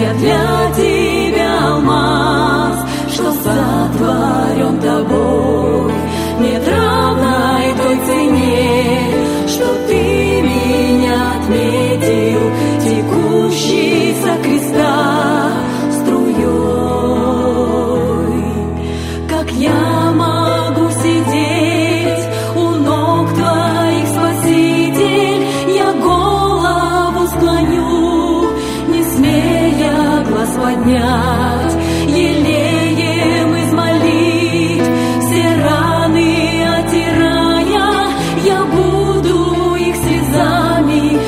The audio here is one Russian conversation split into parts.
я для тебя алмаз, что сотворен тобой. Нет равной той цене, что ты меня отметил, текущий со креста струей. Как я могу сидеть у ног твоих, Спаситель, я голову склоню, не смея глаз поднять, елеем измолить, все раны отирая, я буду их слезами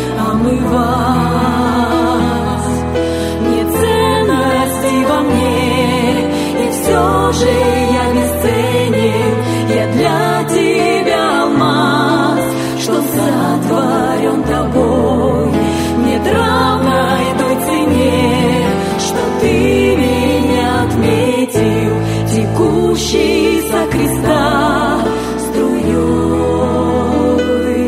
омывать. Нет ценности во мне, и все же я бесценен, я для тебя алмаз, что сотворен тобой. Нет равной той цене, что ты меня отметил, текущий со креста струей.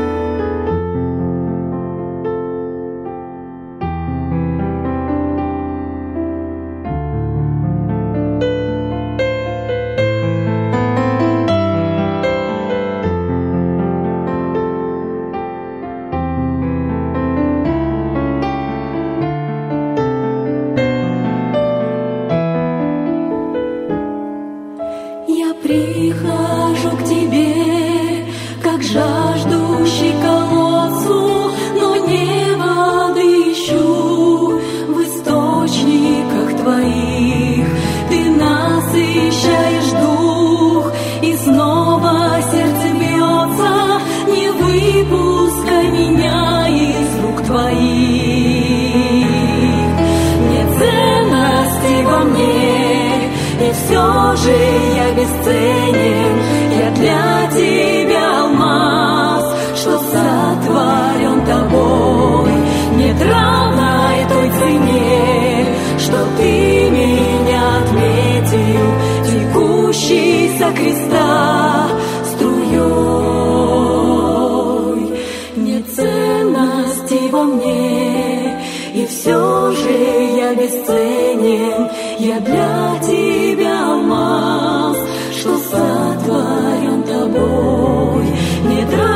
Я прихожу к тебе, как жаждущий колодцу, но не воды ищу в источниках твоих. Ты насыщаешь дух, и снова сердце бьется, не выпускай меня из рук твоих. Нет ценности во мне, и все же я бесценен, я для тебя алмаз, что сотворен тобой. Нет равной той цене, что ты меня отметил, текущий со креста струей. Нет ценности во мне, и все же я бесценен, я для тебя алмаз, что сотворен тобой. Нет